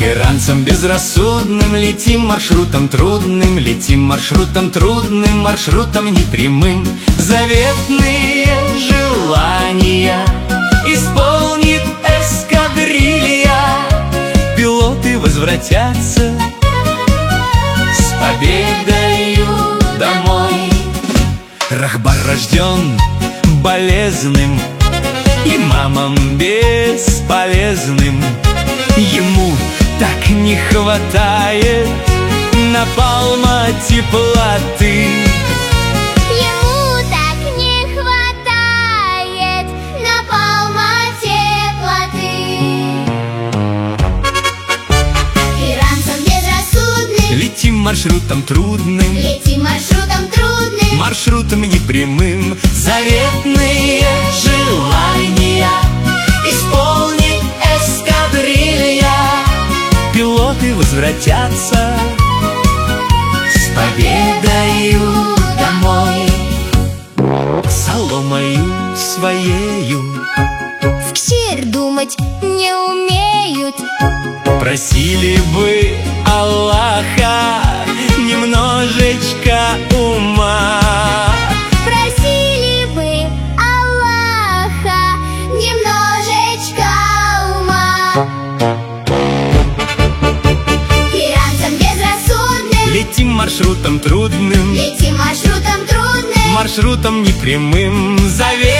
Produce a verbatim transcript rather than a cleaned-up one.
Иранцам безрассудным летим маршрутом трудным, летим маршрутом трудным, маршрутом непрямым. Заветные желания исполнит эскадрилья, пилоты возвратятся с победою домой. Рахбар рожден болезным и мамам бесполезным. Ему так не хватает напалма теплоты. Ему так не хватает напалма теплоты. Иранцам безрассудным летим маршрутом трудным, летим маршрутом трудным, маршрутом непрямым. Заветные желания исполнит эскадрилья, пилоты возвратятся с победою домой. Соломою своею в ксер думать не умеют. просили бы Аллаха немножечко ума. Просили бы Аллаха немножечко ума. Иранцам безрассудным Летим маршрутом трудным, летим маршрутом трудным, маршрутом непрямым. Завет